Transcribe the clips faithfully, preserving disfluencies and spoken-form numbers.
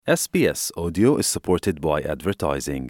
S B S Audio is supported by advertising.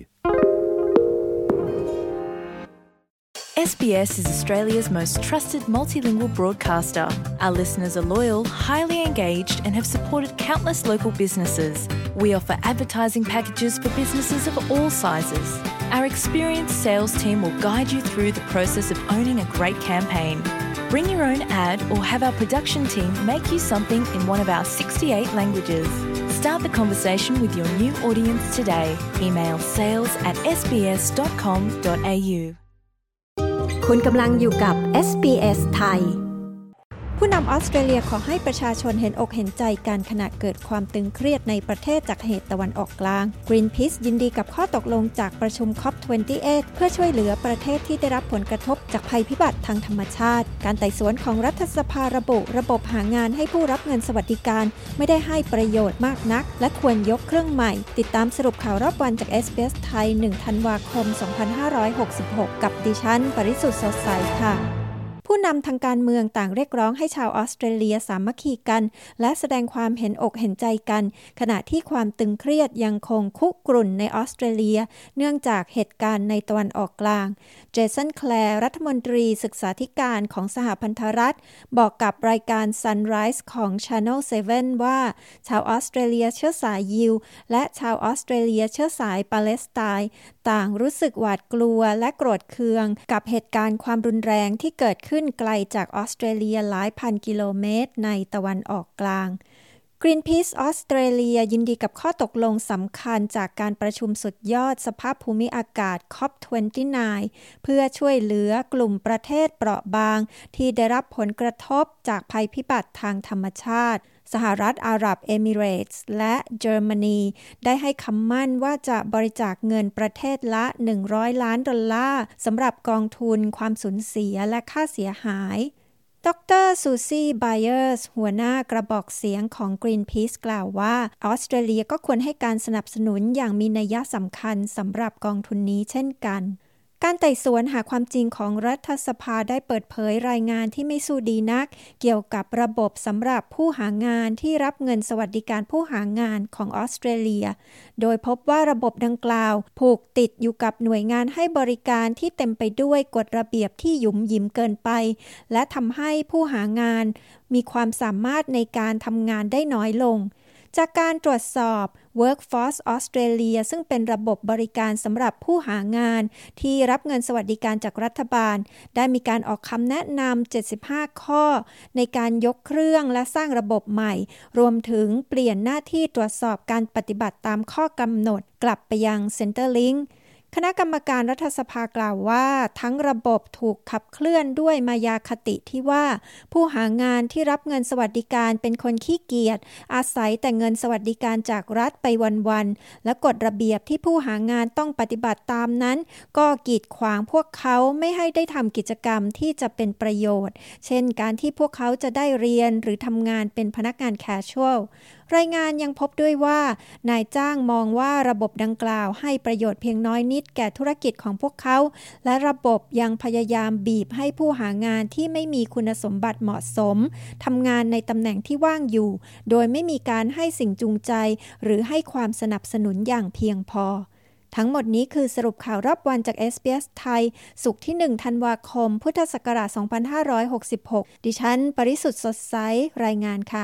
S B S is Australia's most trusted multilingual broadcaster. Our listeners are loyal, highly engaged, and have supported countless local businesses. We offer advertising packages for businesses of all sizes. Our experienced sales team will guide you through the process of owning a great campaign. Bring your own ad or have our production team make you something in one of our sixty-eight languages. Start the conversation with your new audience today. Email sales at s b s dot com dot a u คุณกำลังอยู่กับ เอส บี เอส ไทยผู้นำออสเตรเลียขอให้ประชาชนเห็นอกเห็นใจกันขณะเกิดความตึงเครียดในประเทศจากเหตุตะวันออกกลาง Greenpeace ยินดีกับข้อตกลงจากประชุม ซี โอ พี ยี่สิบแปด เพื่อช่วยเหลือประเทศที่ได้รับผลกระทบจากภัยพิบัติทางธรรมชาติการไต่สวนของรัฐสภาระบุระบบหางานให้ผู้รับเงินสวัสดิการไม่ได้ให้ประโยชน์มากนักและควรยกเครื่องใหม่ติดตามสรุปข่าวรอบวันจาก เอส บี เอส ไทย หนึ่ง ธันวาคม สองพันห้าร้อยหกสิบหก กับดิฉันปริสุทธิ์สดใสค่ะผู้นำทางการเมืองต่างเรียกร้องให้ชาวออสเตรเลียสามัคคีกันและแสดงความเห็นอกเห็นใจกันขณะที่ความตึงเครียดยังคงคุกรุ่นในออสเตรเลียเนื่องจากเหตุการณ์ในตะวันออกกลางเจสันแคลร์รัฐมนตรีศึกษาธิการของสหพันธรัฐบอกกับรายการ Sunrise ของ Channel เซเว่น ว่าชาวออสเตรเลียเชื้อสายยิวและชาวออสเตรเลียเชื้อสายปาเลสไตน์ต่างรู้สึกหวาดกลัวและโกรธเคืองกับเหตุการณ์ความรุนแรงที่เกิดขึ้นไกลจากออสเตรเลียหลายพันกิโลเมตรในตะวันออกกลาง Greenpeace ออสเตรเลียยินดีกับข้อตกลงสำคัญจากการประชุมสุดยอดสภาพภูมิอากาศ ซี โอ พี ยี่สิบเก้า เพื่อช่วยเหลือกลุ่มประเทศเปราะบางที่ได้รับผลกระทบจากภัยพิบัติทางธรรมชาติสหรัฐอาหรับเอมิเรตส์และเยอรมนีได้ให้คำมั่นว่าจะบริจาคเงินประเทศละหนึ่งร้อยล้านดอลลาร์สำหรับกองทุนความสูญเสียและค่าเสียหายดร.ซูซี่ ไบเออร์สหัวหน้ากระบอกเสียงของ Greenpeace กล่าวว่าออสเตรเลียก็ควรให้การสนับสนุนอย่างมีนัยสำคัญสำหรับกองทุนนี้เช่นกันการไต่สวนหาความจริงของรัฐสภาได้เปิดเผยรายงานที่ไม่สู้ดีนักเกี่ยวกับระบบสำหรับผู้หางานที่รับเงินสวัสดิการผู้หางานของออสเตรเลียโดยพบว่าระบบดังกล่าวผูกติดอยู่กับหน่วยงานให้บริการที่เต็มไปด้วยกฎระเบียบที่หยุมหยิมเกินไปและทำให้ผู้หางานมีความสามารถในการทำงานได้น้อยลงจากการตรวจสอบ Workforce Australia ซึ่งเป็นระบบบริการสำหรับผู้หางานที่รับเงินสวัสดิการจากรัฐบาลได้มีการออกคำแนะนำเจ็ดสิบห้าข้อในการยกเครื่องและสร้างระบบใหม่รวมถึงเปลี่ยนหน้าที่ตรวจสอบการปฏิบัติตามข้อกำหนดกลับไปยัง Centrelinkคณะกรรมการรัฐสภากล่าวว่าทั้งระบบถูกขับเคลื่อนด้วยมายาคติที่ว่าผู้หางานที่รับเงินสวัสดิการเป็นคนขี้เกียจอาศัยแต่เงินสวัสดิการจากรัฐไปวันๆและกฎระเบียบที่ผู้หางานต้องปฏิบัติตามนั้นก็กีดขวางพวกเขาไม่ให้ได้ทำกิจกรรมที่จะเป็นประโยชน์เช่นการที่พวกเขาจะได้เรียนหรือทำงานเป็นพนักงานแคชชวลรายงานยังพบด้วยว่านายจ้างมองว่าระบบดังกล่าวให้ประโยชน์เพียงน้อยนิดแก่ธุรกิจของพวกเขาและระบบยังพยายามบีบให้ผู้หางานที่ไม่มีคุณสมบัติเหมาะสมทำงานในตำแหน่งที่ว่างอยู่โดยไม่มีการให้สิ่งจูงใจหรือให้ความสนับสนุนอย่างเพียงพอทั้งหมดนี้คือสรุปข่าวรอบวันจาก เอส บี เอส ไทยศุกร์ที่หนึ่งธันวาคมพุทธศักราชสองพันห้าร้อยหกสิบหกดิฉันปริสุทธิ์สดใสรายงานค่ะ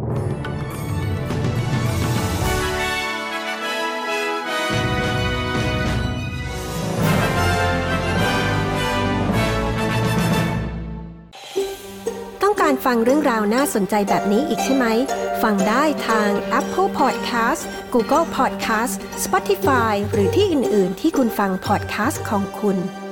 ต้องการฟังเรื่องราวน่าสนใจแบบนี้อีกใช่ไหมฟังได้ทาง Apple Podcast Google Podcast Spotify หรือที่อื่นๆที่คุณฟัง podcast ของคุณ